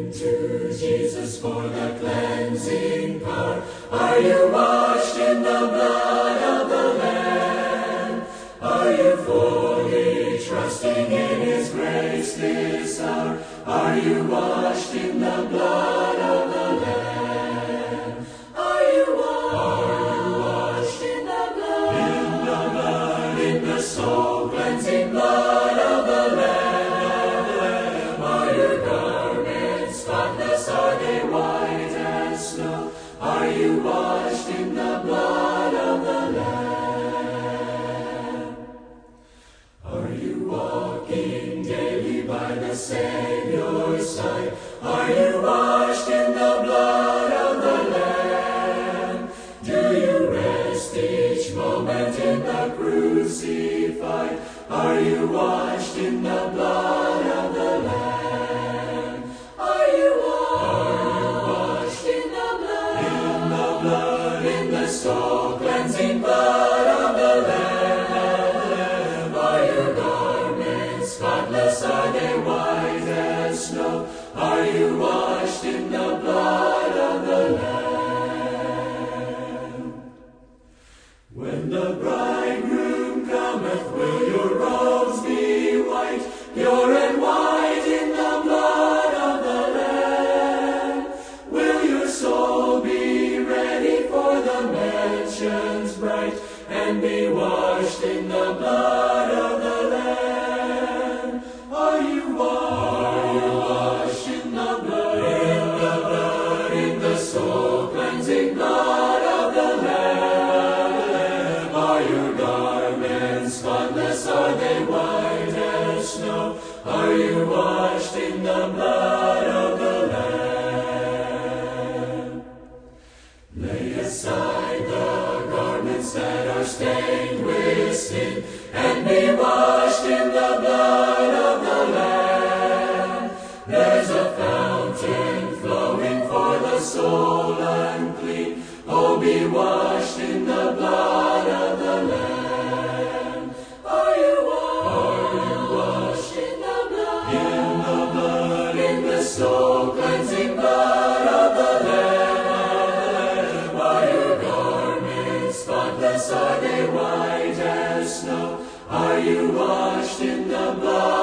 to Jesus for the cleansing power. Are you washed in the blood of the Lamb? Are you fully trusting in His grace this hour? Are you washed in the blood of the Lamb? Are you washed in the blood? In the blood, in the soul cleansing blood of the Lamb. Are your garments spotless? Are they white as snow? Are you washed in the blood of the Lamb? Are you walking daily by the Savior's side? Are you washed in the blood of the Lamb? Do you rest each moment in the crucified? Are you washed in the blood of the Lamb? Are you washed in the blood? In the blood, in the soul cleansing blood of the Lamb. Are your garments spotless? Are they white as snow? Are you washed in the blood of the Lamb? When the bridegroom cometh, will your robes be white, pure and white in the blood of the Lamb? Will your soul be ready for the mansions bright, and be washed in the blood of the Lamb? Are you washed in the blood? In the blood, in the soul cleansing blood of the Lamb. Are your garments spotless? Are they white as snow? Are you washed in the blood of the Lamb? Lay aside the garments that are stained with sin, and be washed in the blood of the Lamb. There's a fountain flowing for the soul unclean. Oh, be washed in the blood of the Lamb. Are you washed in the blood? In the blood, in the soul cleansing blood of the Lamb. Are your garments spotless? Are they white as snow? Are you washed in the blood